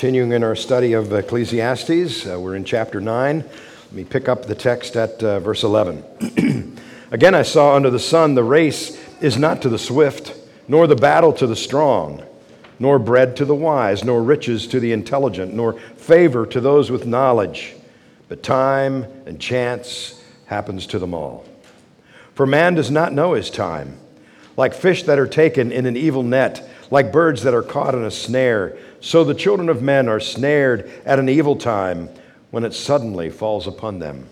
Continuing in our study of Ecclesiastes, we're in chapter 9. Let me pick up the text at verse 11. Again, I saw under the sun the race is not to the swift, nor the battle to the strong, nor bread to the wise, nor riches to the intelligent, nor favor to those with knowledge, but time and chance happens to them all. For man does not know his time. Like fish that are taken in an evil net, like birds that are caught in a snare, so the children of men are snared at an evil time when it suddenly falls upon them.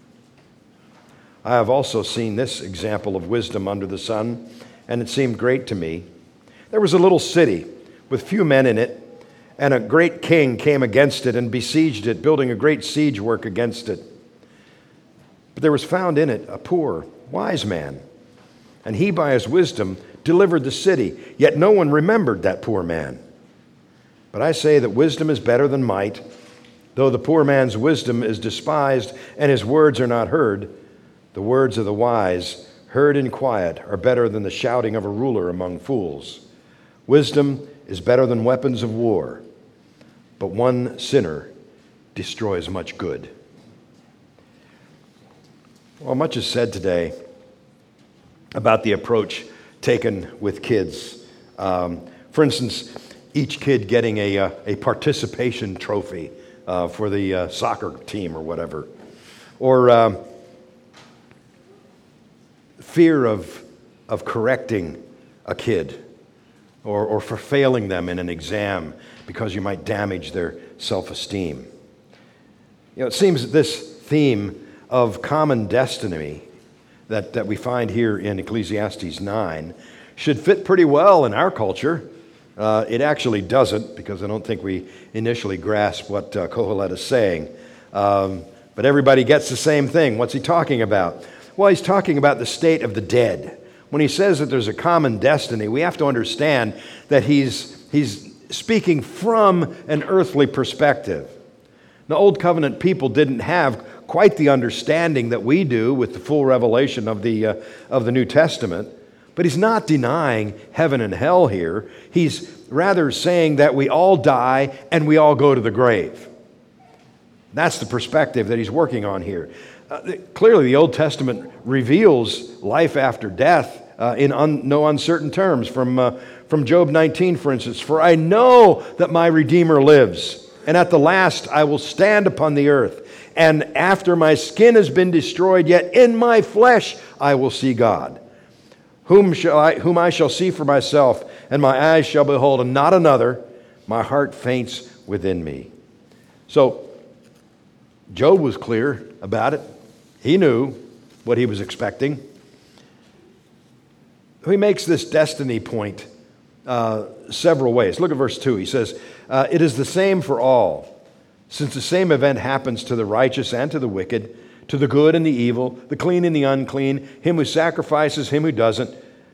I have also seen this example of wisdom under the sun, and it seemed great to me. There was a little city with few men in it, and a great king came against it and besieged it, building a great siege work against it. But there was found in it a poor, wise man, and he by his wisdom delivered the city, yet no one remembered that poor man. But I say that wisdom is better than might. Though the poor man's wisdom is despised and his words are not heard, the words of the wise, heard in quiet, are better than the shouting of a ruler among fools. Wisdom is better than weapons of war, but one sinner destroys much good. Well, much is said today about the approach taken with kids. For instance, each kid getting a participation trophy for the soccer team or whatever. Or fear of correcting a kid or for failing them in an exam because you might damage their self-esteem. You know, it seems that this theme of common destiny that we find here in Ecclesiastes 9 should fit pretty well in our culture. It actually doesn't, because I don't think we initially grasp what Kohelet is saying. But everybody gets the same thing. What's he talking about? Well, he's talking about the state of the dead. When he says that there's a common destiny, we have to understand that he's speaking from an earthly perspective. The Old Covenant people didn't have quite the understanding that we do with the full revelation of the New Testament. But he's not denying heaven and hell here. He's rather saying that we all die and we all go to the grave. That's the perspective that he's working on here. Clearly, the Old Testament reveals life after death in no uncertain terms. From Job 19, for instance, "For I know that my Redeemer lives, and at the last I will stand upon the earth. And after my skin has been destroyed, yet in my flesh I will see God. Whom I shall see for myself, and my eyes shall behold, and not another. My heart faints within me." So, Job was clear about it. He knew what he was expecting. He makes this destiny point several ways. Look at verse 2. He says, "It is the same for all, since the same event happens to the righteous and to the wicked, to the good and the evil, the clean and the unclean, him who sacrifices, him who doesn't.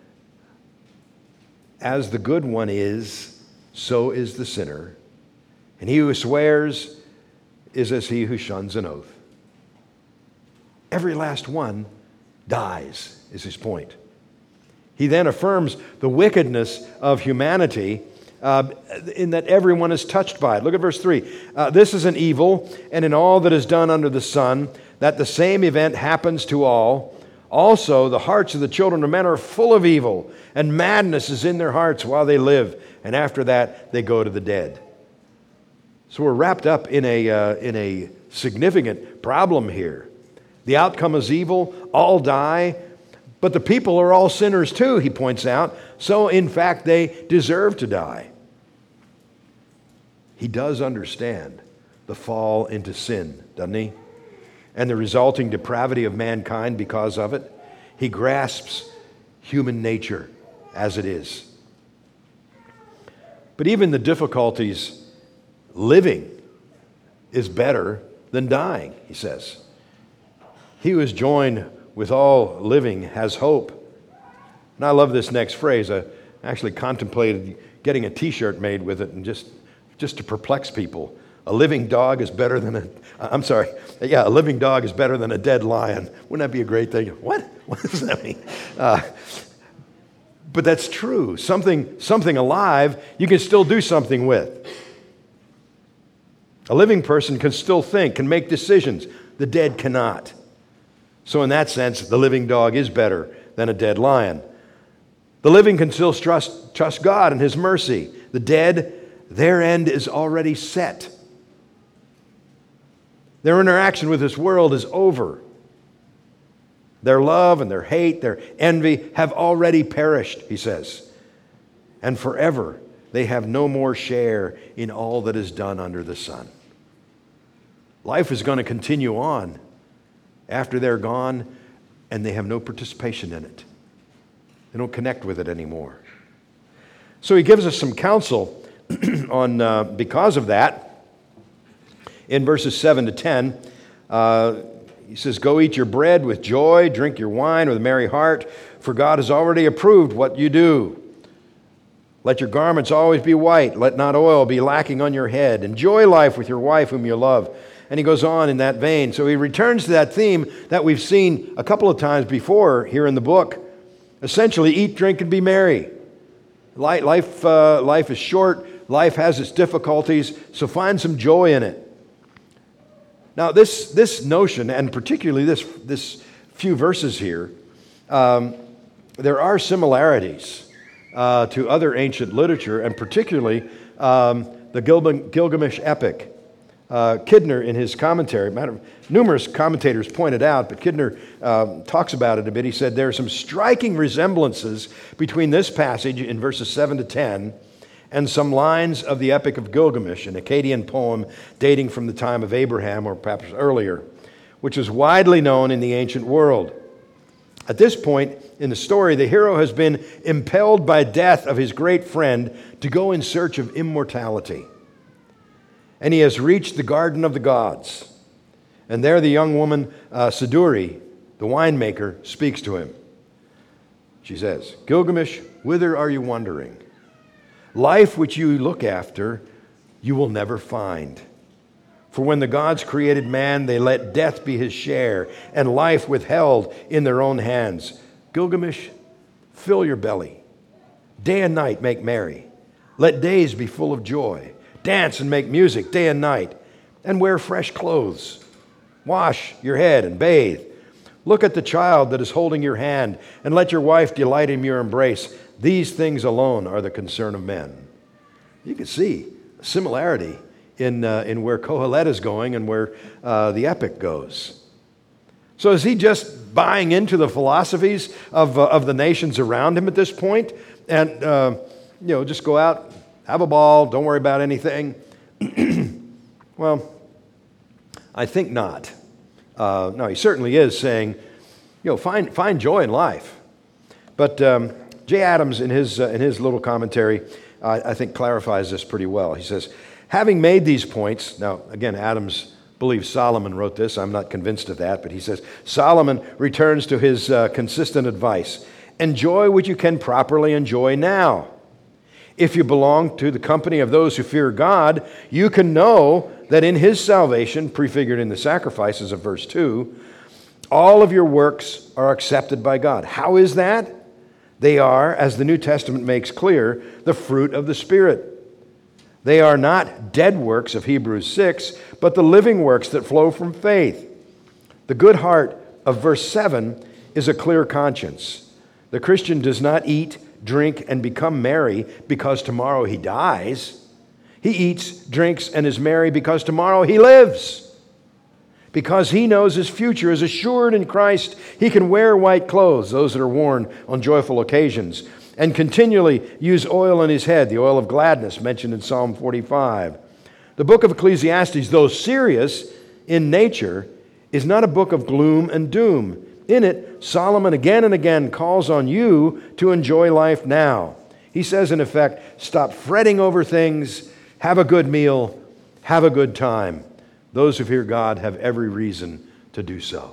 As the good one is, so is the sinner. And he who swears is as he who shuns an oath." Every last one dies, is his point. He then affirms the wickedness of humanity in that everyone is touched by it. Look at verse 3. "This is an evil, and in all that is done under the sun, that the same event happens to all. Also, the hearts of the children of men are full of evil, and madness is in their hearts while they live, and after that they go to the dead." So we're wrapped up in a significant problem here. The outcome is evil, all die, but the people are all sinners too, he points out, so in fact they deserve to die. He does understand the fall into sin, doesn't he? And the resulting depravity of mankind because of it. He grasps human nature as it is. But even the difficulties living is better than dying, he says. "He who is joined with all living has hope." And I love this next phrase. I actually contemplated getting a t-shirt made with it and just to perplex people. A living dog is better than a living dog is better than a dead lion. Wouldn't that be a great thing? What? What does that mean? But that's true. Something alive you can still do something with. A living person can still think, can make decisions. The dead cannot. So in that sense, the living dog is better than a dead lion. The living can still trust God and His mercy. The dead, their end is already set. Their interaction with this world is over. Their love and their hate, their envy have already perished, he says. And forever they have no more share in all that is done under the sun. Life is going to continue on after they're gone, and they have no participation in it. They don't connect with it anymore. So he gives us some counsel on because of that. In verses 7 to 10, he says, "Go eat your bread with joy, drink your wine with a merry heart, for God has already approved what you do. Let your garments always be white, let not oil be lacking on your head. Enjoy life with your wife whom you love." And he goes on in that vein. So he returns to that theme that we've seen a couple of times before here in the book. Essentially, eat, drink, and be merry. Life is short. Life has its difficulties, so find some joy in it. Now, this notion, and particularly this few verses here, there are similarities to other ancient literature, and particularly the Gilgamesh epic. Kidner, in his commentary, numerous commentators pointed out, but Kidner talks about it a bit. He said there are some striking resemblances between this passage in verses 7 to 10 and some lines of the Epic of Gilgamesh, an Akkadian poem dating from the time of Abraham or perhaps earlier, which is widely known in the ancient world. At this point in the story, the hero has been impelled by death of his great friend to go in search of immortality. And he has reached the garden of the gods. And there the young woman, Siduri, the winemaker, speaks to him. She says, "Gilgamesh, whither are you wandering? Life which you look after, you will never find. For when the gods created man, they let death be his share, and life withheld in their own hands. Gilgamesh, fill your belly. Day and night make merry. Let days be full of joy. Dance and make music day and night, and wear fresh clothes. Wash your head and bathe. Look at the child that is holding your hand, and let your wife delight in your embrace. These things alone are the concern of men." You can see a similarity in where Kohelet is going and where the epic goes. So is he just buying into the philosophies of the nations around him at this point, and just go out, have a ball, don't worry about anything? Well, I think not. No, he certainly is saying, find joy in life. But Jay Adams, in his little commentary, I think clarifies this pretty well. He says, having made these points, now again, Adams believes Solomon wrote this. I'm not convinced of that, but he says, Solomon returns to his consistent advice. Enjoy what you can properly enjoy now. If you belong to the company of those who fear God, you can know that in His salvation, prefigured in the sacrifices of verse 2, all of your works are accepted by God. How is that? They are, as the New Testament makes clear, the fruit of the Spirit. They are not dead works of Hebrews 6, but the living works that flow from faith. The good heart of verse 7 is a clear conscience. The Christian does not eat, drink, and become merry because tomorrow he dies. He eats, drinks, and is merry because tomorrow he lives. Because he knows his future is assured in Christ, he can wear white clothes, those that are worn on joyful occasions, and continually use oil on his head, the oil of gladness mentioned in Psalm 45. The book of Ecclesiastes, though serious in nature, is not a book of gloom and doom. In it, Solomon again and again calls on you to enjoy life now. He says, in effect, stop fretting over things, have a good meal, have a good time. Those who fear God have every reason to do so.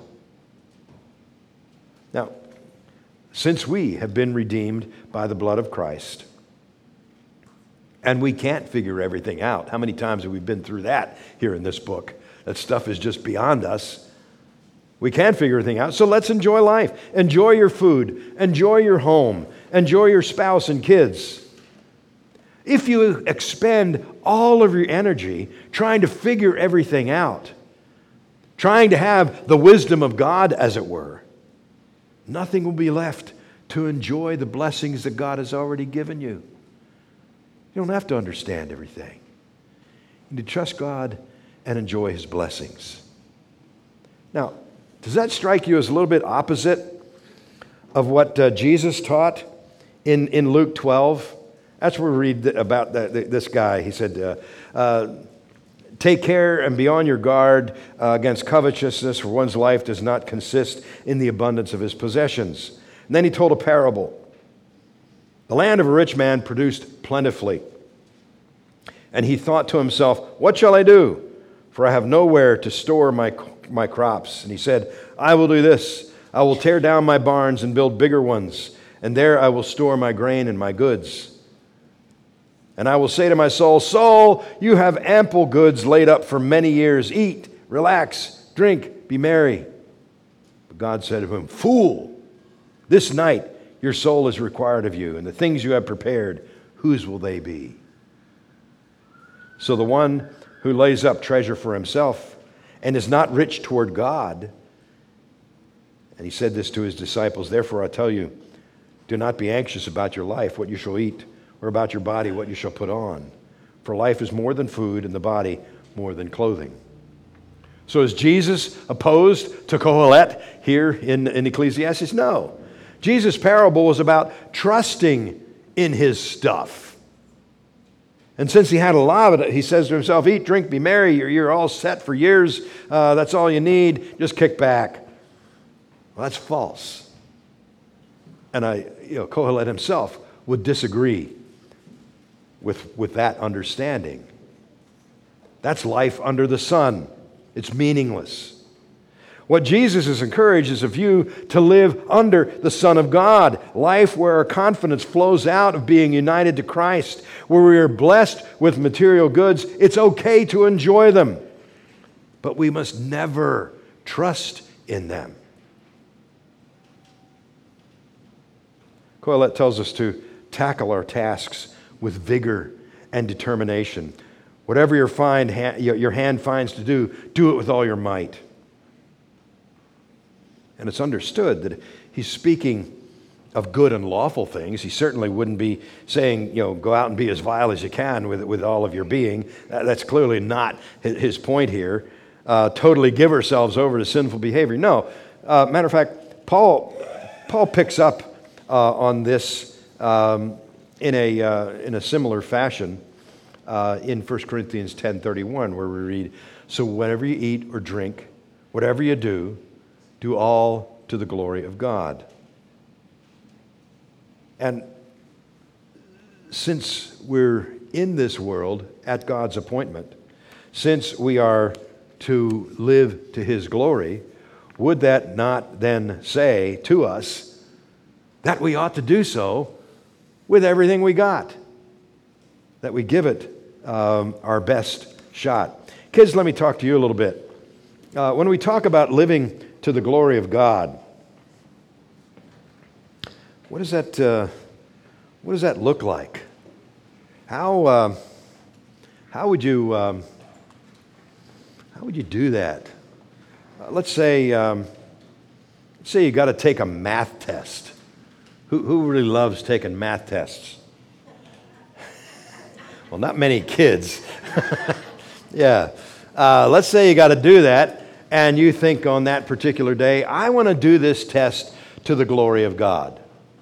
Now, since we have been redeemed by the blood of Christ, and we can't figure everything out. How many times have we been through that here in this book? That stuff is just beyond us. We can't figure everything out, so let's enjoy life. Enjoy your food. Enjoy your home. Enjoy your spouse and kids. if you expend all of your energy trying to figure everything out, trying to have the wisdom of God, as it were, nothing will be left to enjoy the blessings that God has already given you. You don't have to understand everything. You need to trust God and enjoy His blessings. Now, does that strike you as a little bit opposite of what Jesus taught in Luke 12? That's where we read about this guy. He said, take care and be on your guard against covetousness, for one's life does not consist in the abundance of his possessions. And then he told a parable. The land of a rich man produced plentifully. And he thought to himself, what shall I do? For I have nowhere to store my crops. And he said, I will do this. I will tear down my barns and build bigger ones, and there I will store my grain and my goods. And I will say to my soul, soul, you have ample goods laid up for many years. Eat, relax, drink, be merry. But God said to him, fool, this night your soul is required of you, and the things you have prepared, whose will they be? So the one who lays up treasure for himself and is not rich toward God, and he said this to his disciples, therefore I tell you, do not be anxious about your life, what you shall eat, or about your body, what you shall put on. For life is more than food, and the body more than clothing. So is Jesus opposed to Kohelet here in Ecclesiastes? No. Jesus' parable was about trusting in his stuff. And since he had a lot of it, he says to himself, eat, drink, be merry, you're all set for years, that's all you need, just kick back. Well, that's false. And Kohelet himself would disagree with that understanding. That's life under the sun. It's meaningless. What Jesus has encouraged is a view to live under the Son of God, life where our confidence flows out of being united to Christ, where we are blessed with material goods. It's okay to enjoy them, but we must never trust in them. Kohelet tells us to tackle our tasks with vigor and determination. Whatever your hand finds to do, do it with all your might. And it's understood that he's speaking of good and lawful things. He certainly wouldn't be saying, go out and be as vile as you can with all of your being. That's clearly not his point here. Totally give ourselves over to sinful behavior. No. Matter of fact, Paul picks up on this in a similar fashion in 1 Corinthians 10:31, where we read, so whatever you eat or drink, whatever you do all to the glory of God. And since we're in this world at God's appointment, since we are to live to His glory, would that not then say to us that we ought to do so with everything we got? That we give it our best shot. Kids, let me talk to you a little bit. When we talk about living to the glory of God, what does that look like? How would you do that? Let's say you got to take a math test. Who really loves taking math tests? Well, not many kids. Yeah. Let's say you got to do that, and you think on that particular day, I want to do this test to the glory of God.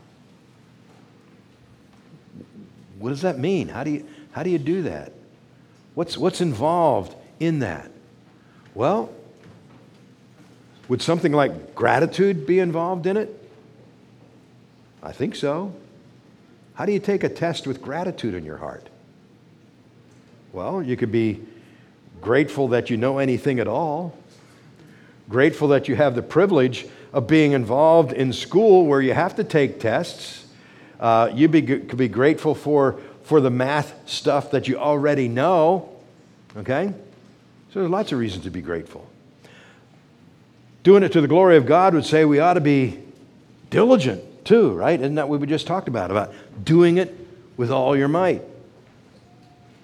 What does that mean? How do you do that? What's involved in that? Well, would something like gratitude be involved in it? I think so. How do you take a test with gratitude in your heart? Well, you could be grateful that you know anything at all, grateful that you have the privilege of being involved in school where you have to take tests. You could be grateful for the math stuff that you already know, okay? So there's lots of reasons to be grateful. Doing it to the glory of God would say we ought to be diligent too, right? Isn't that what we just talked about doing it with all your might?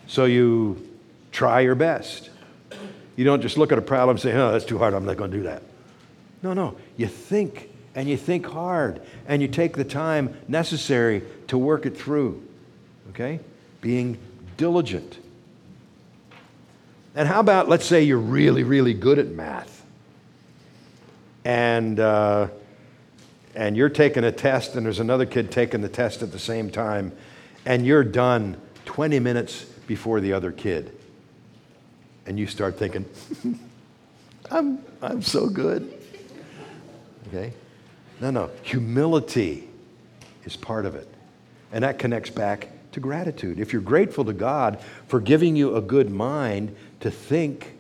So you try your best. You don't just look at a problem and say, oh, that's too hard, I'm not going to do that. No. You think, and you think hard, and you take the time necessary to work it through. Okay? Being diligent. And how about, let's say you're really, really good at math. And you're taking a test, and there's another kid taking the test at the same time, and you're done 20 minutes before the other kid. And you start thinking, I'm so good. Okay? No. Humility is part of it. And that connects back to gratitude. If you're grateful to God for giving you a good mind to think,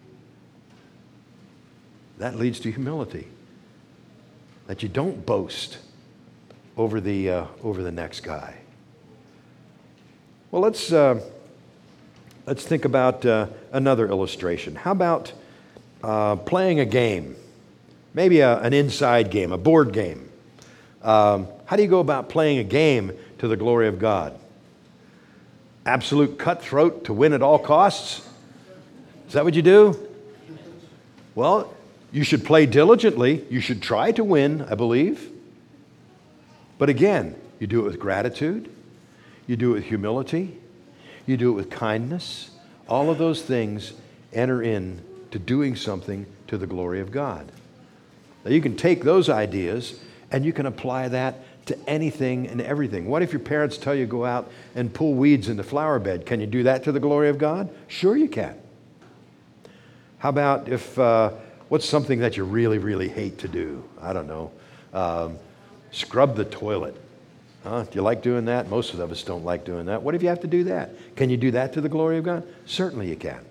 that leads to humility. That you don't boast over the next guy. Well, let's think about another illustration. How about playing a game? Maybe an inside game, a board game. How do you go about playing a game to the glory of God? Absolute cutthroat to win at all costs? Is that what you do? Well, you should play diligently. You should try to win, I believe. But again, you do it with gratitude. You do it with humility. You do it with kindness. All of those things enter in to doing something to the glory of God. Now, you can take those ideas and you can apply that to anything and everything. What if your parents tell you to go out and pull weeds in the flower bed? Can you do that to the glory of God? Sure you can. How about if, what's something that you really, really hate to do? I don't know. Scrub the toilet. Do you like doing that? Most of us don't like doing that. What if you have to do that? Can you do that to the glory of God? Certainly you can.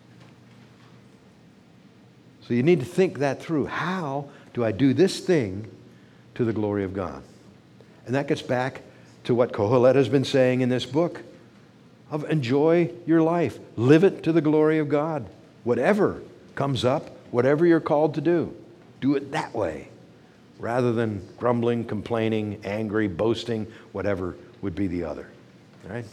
So you need to think that through. How do I do this thing to the glory of God? And that gets back to what Kohelet has been saying in this book of enjoy your life. Live it to the glory of God. Whatever comes up, whatever you're called to do it that way. Rather than grumbling, complaining, angry, boasting, whatever would be the other. All right?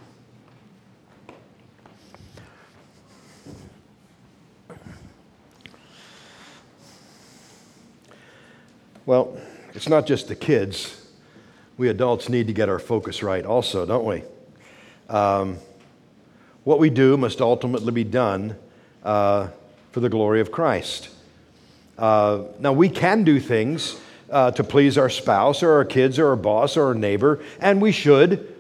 Well, it's not just the kids. We adults need to get our focus right also, don't we? What we do must ultimately be done for the glory of Christ. Now, we can do things to please our spouse or our kids or our boss or our neighbor, and we should,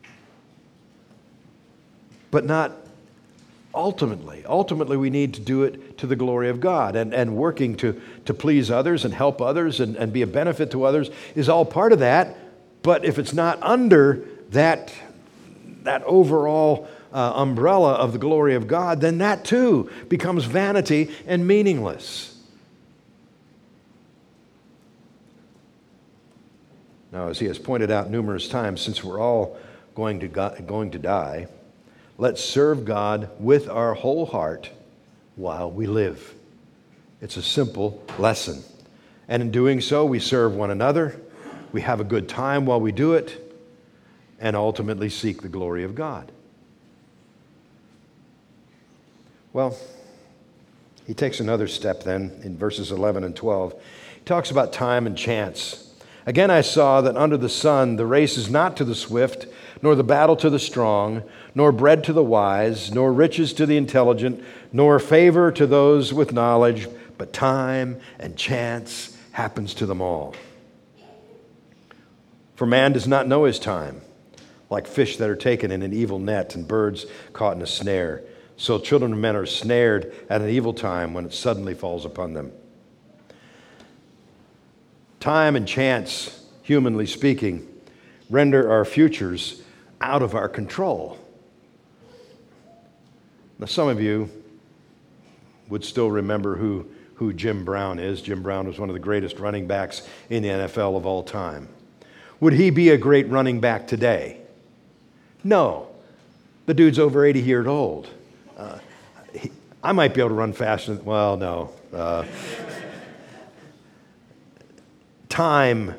but not ultimately. Ultimately, we need to do it to the glory of God, and working to please others and help others and be a benefit to others is all part of that. But if it's not under that overall umbrella of the glory of God, then that too becomes vanity and meaningless. Now, as he has pointed out numerous times, since we're all going to die, let's serve God with our whole heart while we live. It's a simple lesson. And in doing so, we serve one another, we have a good time while we do it, and ultimately seek the glory of God. Well, he takes another step then in verses 11 and 12. He talks about time and chance. Again, I saw that under the sun the race is not to the swift, nor the battle to the strong, nor bread to the wise, nor riches to the intelligent, nor favor to those with knowledge, but time and chance happens to them all. For man does not know his time, like fish that are taken in an evil net and birds caught in a snare. So children of men are snared at an evil time when it suddenly falls upon them. Time and chance, humanly speaking, render our futures out of our control. Now, some of you would still remember who Jim Brown is. Jim Brown was one of the greatest running backs in the NFL of all time. Would he be a great running back today? No. The dude's over 80 years old. I might be able to run faster. Well, no. Time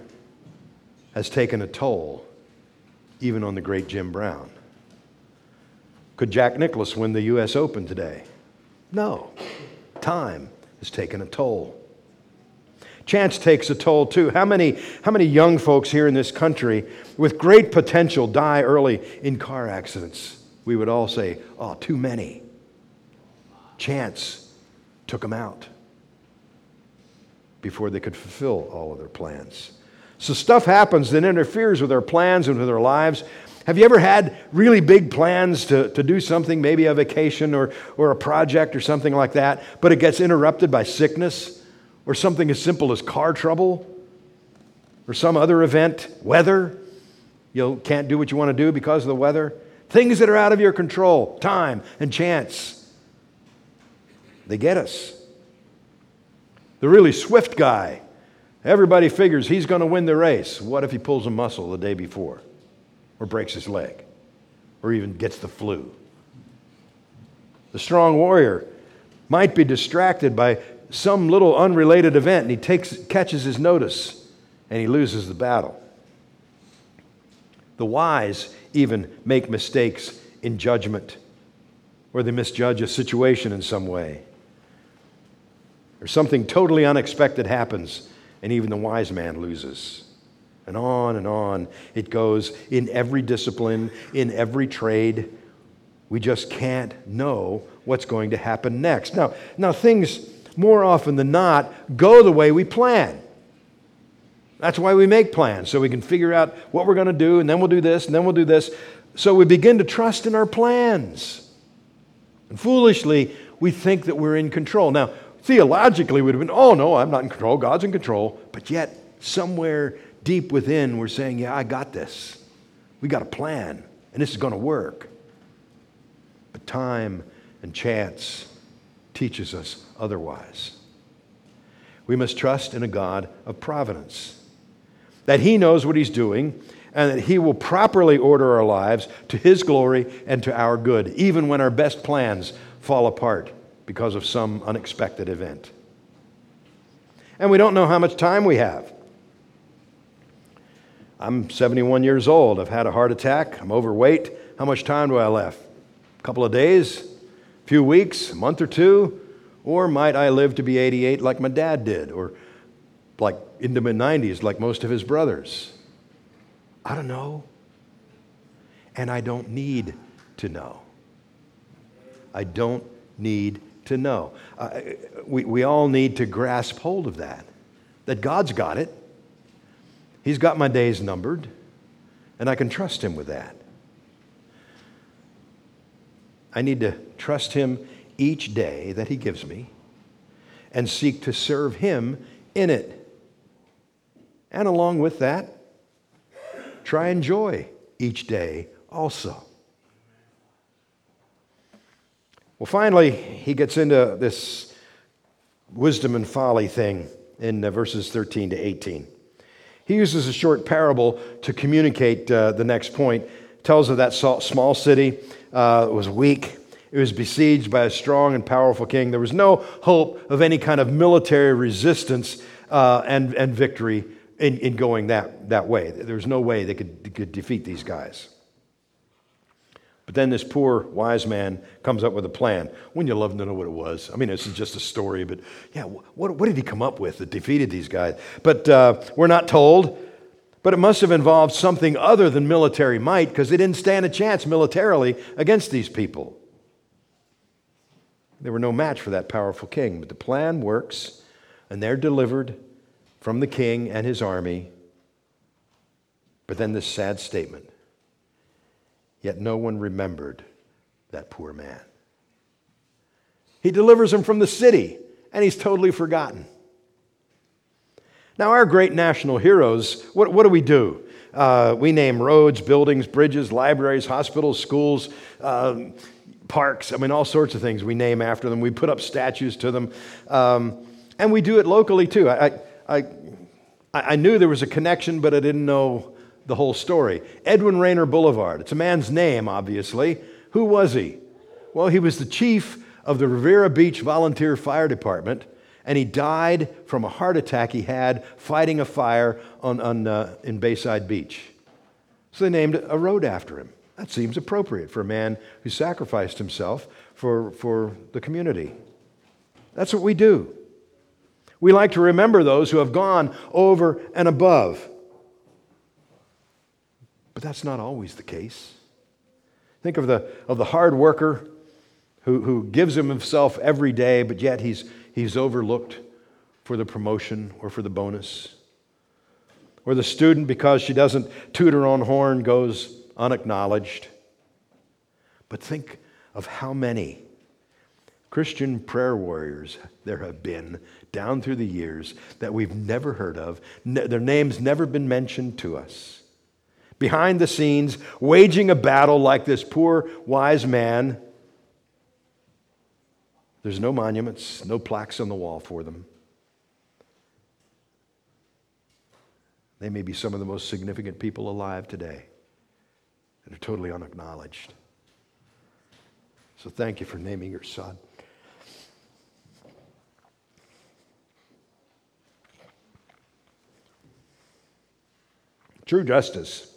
has taken a toll, even on the great Jim Brown. Could Jack Nicklaus win the U.S. Open today? No. Time has taken a toll. Chance takes a toll too. How many young folks here in this country with great potential die early in car accidents? We would all say, oh, too many. Chance took them out before they could fulfill all of their plans. So stuff happens that interferes with our plans and with our lives. Have you ever had really big plans to do something, maybe a vacation or a project or something like that, but it gets interrupted by sickness or something as simple as car trouble or some other event, weather? You can't do what you want to do because of the weather. Things that are out of your control, time and chance. They get us. The really swift guy, everybody figures he's going to win the race. What if he pulls a muscle the day before? Or breaks his leg? Or even gets the flu? The strong warrior might be distracted by some little unrelated event and he catches his notice and he loses the battle. The wise even make mistakes in judgment, or they misjudge a situation in some way. Or something totally unexpected happens and even the wise man loses. And on it goes in every discipline, in every trade. We just can't know what's going to happen next. Now things more often than not go the way we plan. That's why we make plans, so we can figure out what we're going to do, and then we'll do this, and then we'll do this. So we begin to trust in our plans. And foolishly, we think that we're in control. Now, theologically, we'd have been, oh no, I'm not in control, God's in control. But yet, somewhere deep within, we're saying, yeah, I got this. We got a plan, and this is going to work. But time and chance teaches us otherwise. We must trust in a God of providence, that He knows what He's doing, and that He will properly order our lives to His glory and to our good, even when our best plans fall apart because of some unexpected event. And we don't know how much time we have. I'm 71 years old. I've had a heart attack. I'm overweight. How much time do I have left? A couple of days? A few weeks? A month or two? Or might I live to be 88 like my dad did? Or like in the mid-90s like most of his brothers? I don't know. And I don't need to know. I don't need to know. We all need to grasp hold of that God's got it. He's got my days numbered, and I can trust Him with that. I need to trust Him each day that He gives me and seek to serve Him in it. And along with that, try and enjoy each day also. Well, finally, he gets into this wisdom and folly thing in verses 13 to 18. He uses a short parable to communicate the next point. Tells of that small city. It was weak. It was besieged by a strong and powerful king. There was no hope of any kind of military resistance and victory in going that way. There was no way they could defeat these guys. But then this poor wise man comes up with a plan. Wouldn't you love to know what it was? I mean, this is just a story, but yeah, what did he come up with that defeated these guys? But we're not told. But it must have involved something other than military might, because they didn't stand a chance militarily against these people. They were no match for that powerful king. But the plan works, and they're delivered from the king and his army. But then this sad statement. Yet no one remembered that poor man. He delivers him from the city, and he's totally forgotten. Now, our great national heroes, what do? We name roads, buildings, bridges, libraries, hospitals, schools, parks. I mean, all sorts of things we name after them. We put up statues to them. And we do it locally, too. I knew there was a connection, but I didn't know the whole story. Edwin Rayner Boulevard. It's a man's name, obviously. Who was he? Well, he was the chief of the Riviera Beach Volunteer Fire Department, and he died from a heart attack he had fighting a fire in Bayside Beach. So they named a road after him. That seems appropriate for a man who sacrificed himself for the community. That's what we do. We like to remember those who have gone over and above. But that's not always the case. Think of the hard worker who gives himself every day, but yet he's overlooked for the promotion or for the bonus. Or the student, because she doesn't toot her own horn, goes unacknowledged. But think of how many Christian prayer warriors there have been down through the years that we've never heard of. Their names never been mentioned to us. Behind the scenes, waging a battle like this poor wise man. There's no monuments, no plaques on the wall for them. They may be some of the most significant people alive today that are totally unacknowledged. So thank you for naming your son. True justice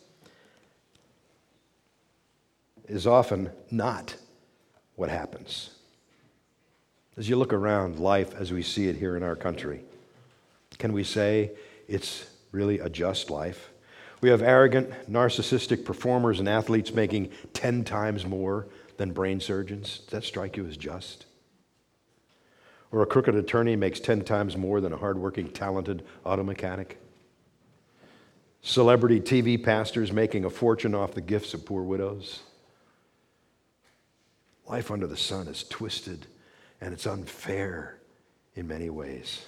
is often not what happens. As you look around life as we see it here in our country, can we say it's really a just life? We have arrogant, narcissistic performers and athletes making 10 times more than brain surgeons. Does that strike you as just? Or a crooked attorney makes 10 times more than a hardworking, talented auto mechanic? Celebrity TV pastors making a fortune off the gifts of poor widows? Life under the sun is twisted and it's unfair in many ways.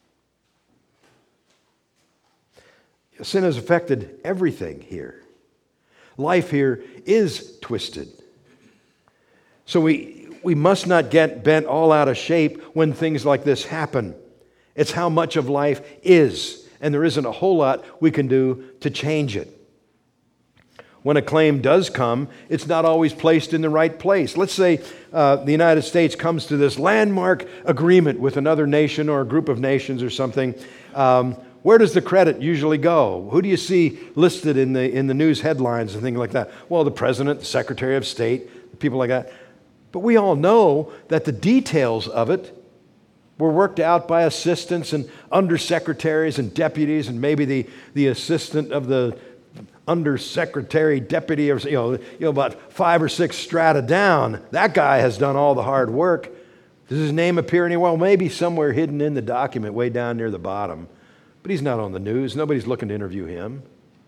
Sin has affected everything here. Life here is twisted. So we must not get bent all out of shape when things like this happen. It's how much of life is, and there isn't a whole lot we can do to change it. When a claim does come, it's not always placed in the right place. Let's say the United States comes to this landmark agreement with another nation or a group of nations or something. Where does the credit usually go? Who do you see listed in the news headlines and things like that? Well, the President, the Secretary of State, people like that. But we all know that the details of it were worked out by assistants and undersecretaries and deputies and maybe the assistant of the undersecretary, deputy, or about 5 or 6 strata down. That guy has done all the hard work. Does his name appear anywhere? Well, maybe somewhere hidden in the document way down near the bottom. But he's not on the news. Nobody's looking to interview him.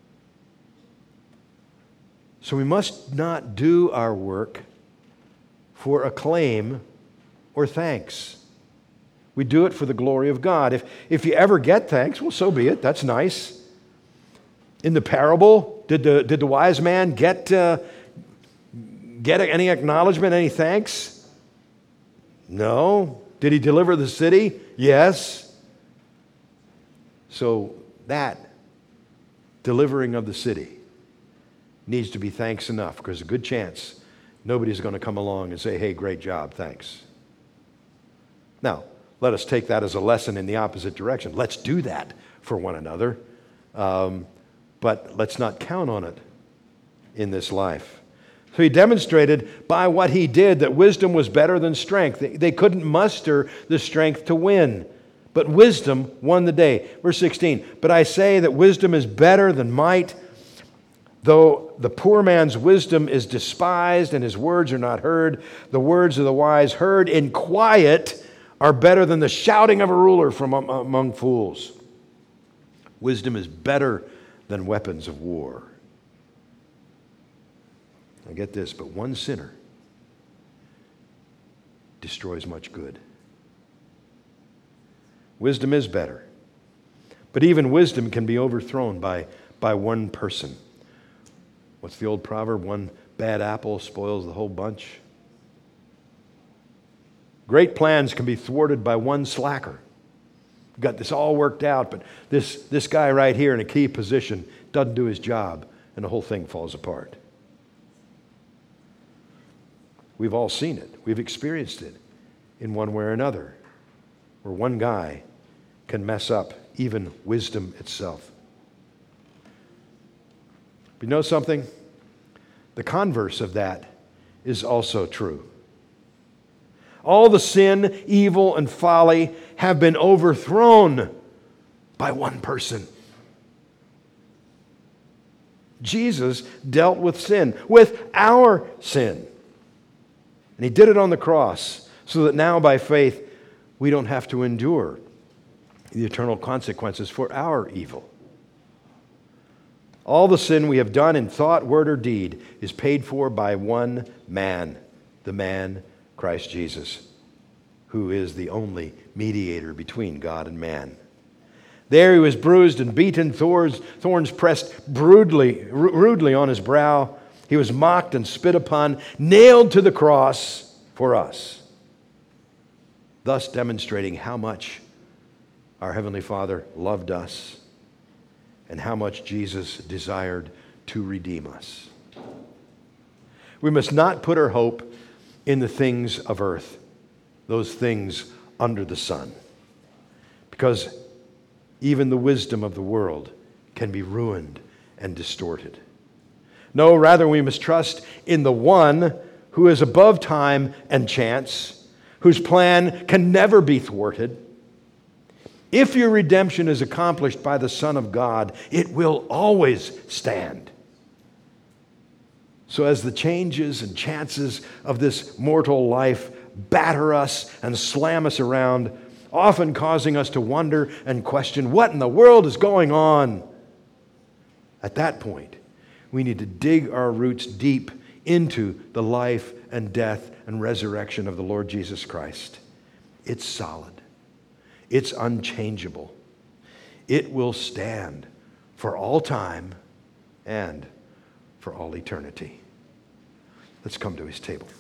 So we must not do our work for acclaim or thanks. We do it for the glory of God. If you ever get thanks, well, so be it. That's nice. In the parable, did the wise man get any acknowledgement, any thanks? No. Did he deliver the city? Yes. So that delivering of the city needs to be thanks enough, because there's a good chance nobody's going to come along and say, hey, great job, thanks. Now, let us take that as a lesson in the opposite direction. Let's do that for one another, but let's not count on it in this life. So he demonstrated by what he did that wisdom was better than strength. They couldn't muster the strength to win, but wisdom won the day. Verse 16, but I say that wisdom is better than might, though the poor man's wisdom is despised and his words are not heard. The words of the wise heard in quiet are better than the shouting of a ruler from among fools. Wisdom is better than weapons of war. Now get this, but one sinner destroys much good. Wisdom is better, but even wisdom can be overthrown by one person. What's the old proverb? One bad apple spoils the whole bunch. Great plans can be thwarted by one slacker. We've got this all worked out, but this guy right here in a key position doesn't do his job, and the whole thing falls apart. We've all seen it. We've experienced it in one way or another, where one guy can mess up even wisdom itself. But you know something? the converse of that is also true. All the sin, evil, and folly have been overthrown by one person. Jesus dealt with sin, with our sin. And he did it on the cross so that now by faith we don't have to endure the eternal consequences for our evil. All the sin we have done in thought, word, or deed is paid for by one man, the man Christ Jesus, who is the only mediator between God and man. There he was bruised and beaten, thorns pressed rudely on his brow. He was mocked and spit upon, nailed to the cross for us, thus demonstrating how much our Heavenly Father loved us and how much Jesus desired to redeem us. We must not put our hope in the things of earth, those things under the sun, because even the wisdom of the world can be ruined and distorted. No, rather we must trust in the one who is above time and chance, whose plan can never be thwarted. If your redemption is accomplished by the Son of God, it will always stand. So as the changes and chances of this mortal life batter us and slam us around, often causing us to wonder and question what in the world is going on, at that point, we need to dig our roots deep into the life and death and resurrection of the Lord Jesus Christ. It's solid. It's unchangeable. It will stand for all time and for all eternity. Let's come to his table.